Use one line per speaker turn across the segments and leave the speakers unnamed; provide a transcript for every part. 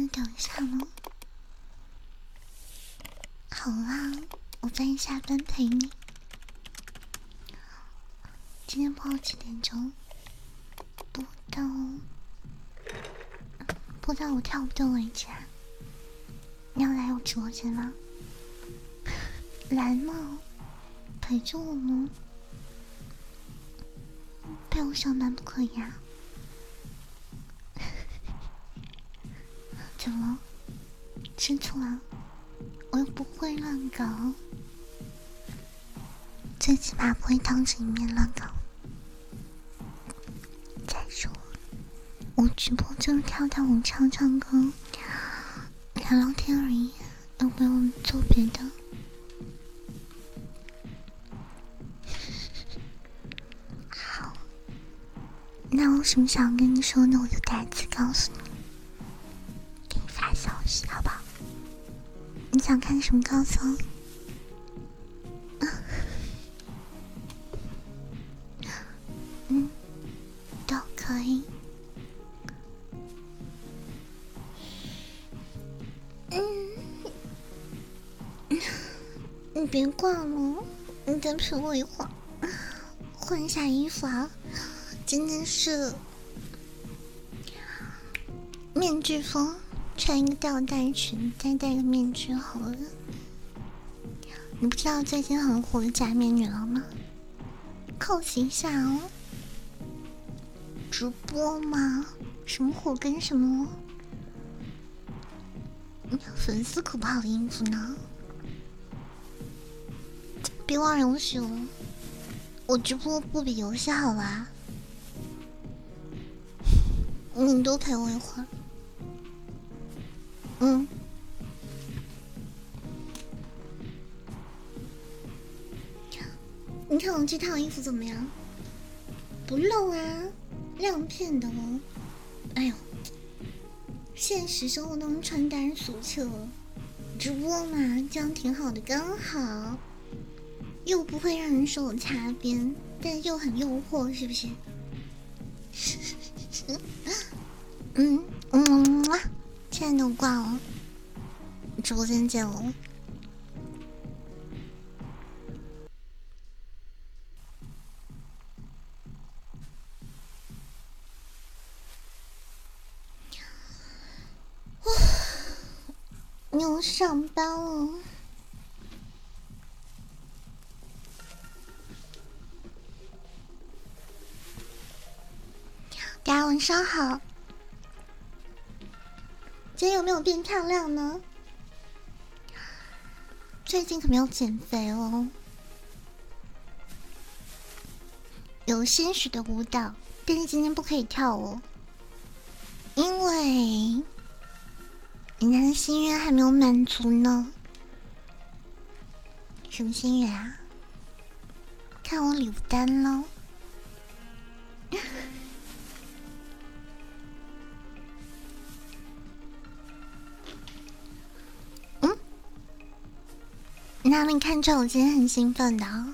等一下呢。好啦，我在下班陪你。今天不知道几点钟，播到我跳不动为止啊。你要来我直播间吗？来嘛，陪着我吗？陪我上班不可以啊？怎么了？吃醋了？我又不会乱搞，最起码不会当着你面乱搞。再说，我直播就是跳跳舞、唱唱歌、聊聊天而已，又不用做别的。好，那我有什么想跟你说的，我就改次告诉你，给你发消息，好不好？你想看什么告诉我？都可以。你别挂了，你再陪我一会儿，换一下衣服啊。今天是面具风，穿一个吊带裙，再戴个面具好了。你不知道最近很火的假面女郎吗？cos一下哦。直播吗？什么火跟什么？粉丝可不好应付呢。别玩游戏了，我直播不比游戏好啦。你多陪我一会儿。你看我这套衣服怎么样？不露啊，亮片的哦。哎呦，现实生活中穿当然俗气了，直播嘛，这样挺好的，刚好，又不会让人说我擦边，但又很诱惑，是不是？现在都挂了，直播间见了。你要上班了。大家晚上好。今天有没有变漂亮呢？最近可没有减肥哦。有些许的舞蹈，但是今天不可以跳哦，因为人家的心愿还没有满足呢。什么心愿啊？看我礼物单喽。那你看出来我今天很兴奋的哦，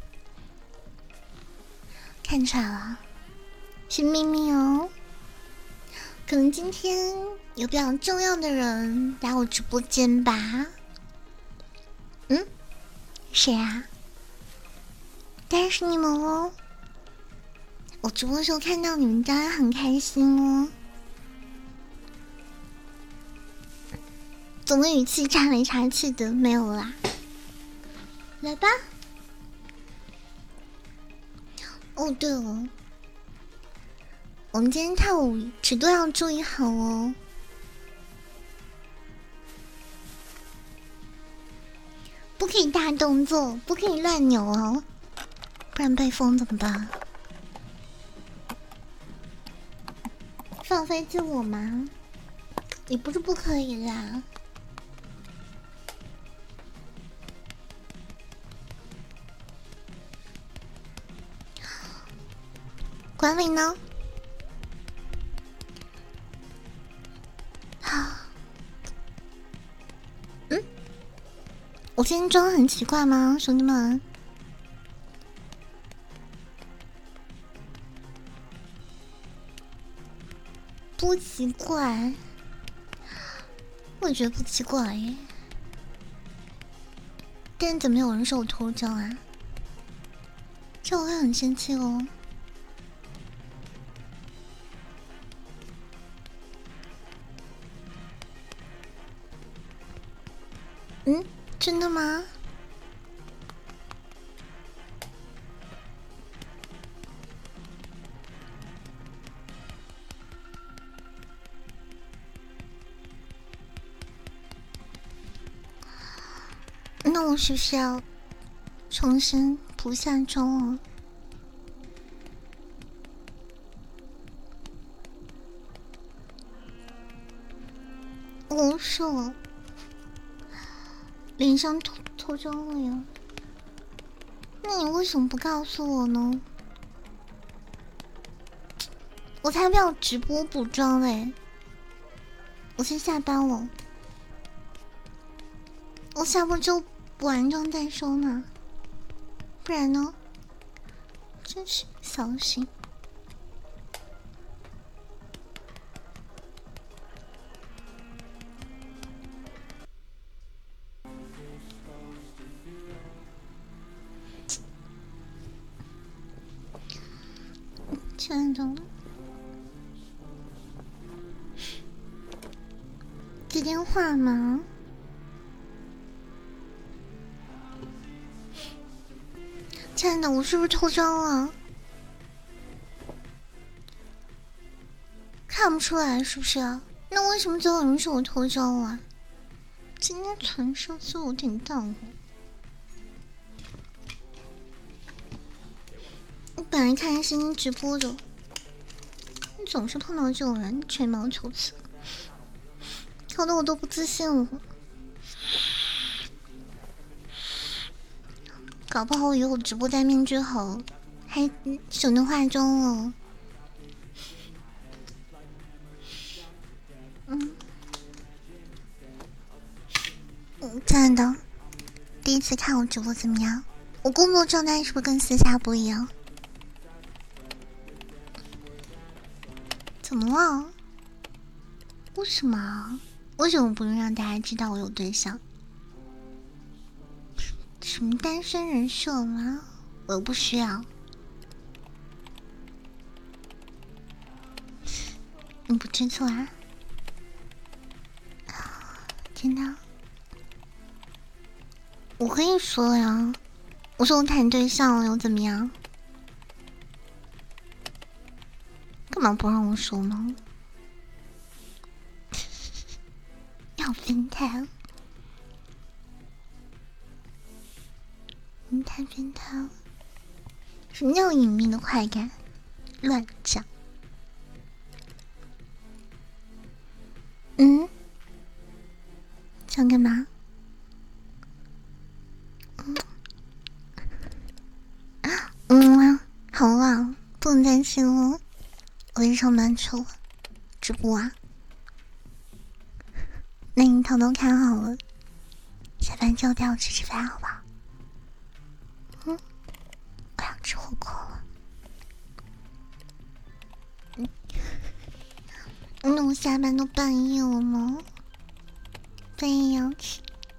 看出来了，是秘密哦。可能今天有比较重要的人来我直播间吧。谁啊？当然是你们哦。我直播的时候看到你们，当然很开心哦。怎么语气差来差去的？没有啦。来吧。哦，对了，我们今天跳舞尺度要注意好哦。不可以大动作，不可以乱扭哦，不然被封怎么办？放飞自我吗？也不是不可以啦。管理呢？我今天装很奇怪吗，兄弟们？不奇怪， 我觉得不奇怪耶，但怎么有人说我偷照啊？这我会很生气哦。嗯，真的吗？那我是不是要重新补下妆了？我说脸上脱妆了呀？那你为什么不告诉我呢？我才不要直播补妆嘞！我先下班了，我下播之后补完妆再说嘛，不然呢？真是小心。亲爱的，接电话吗？亲爱的，我是不是脱妆了？看不出来是不是啊？那为什么总有人说我脱妆了？今天纯色是有点淡哦。我本来开心直播的，你总是碰到这种人吹毛求疵，搞得我都不自信了。搞不好我以后直播戴面具好了，还省得化妆了。亲爱的，第一次看我直播怎么样？我工作状态是不是跟私下不一样？怎么了？为什么？为什么不能让大家知道我有对象？什么单身人设吗？我又不需要。你不知错啊？真的？我可以说呀，我说我谈对象了又怎么样？干嘛不让我说呢？要变态，你太变态了！什么叫隐秘的快感？乱讲！想干嘛？好啊，不能担心了，我去上班去了，直播啊。那你头都看好了，下班之后带我去吃饭好不好？我要吃火锅了。那我下班都半夜了吗？半夜要吃。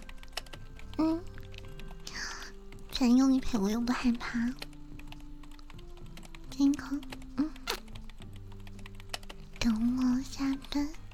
反正有你陪我又不害怕。健康，等我下班。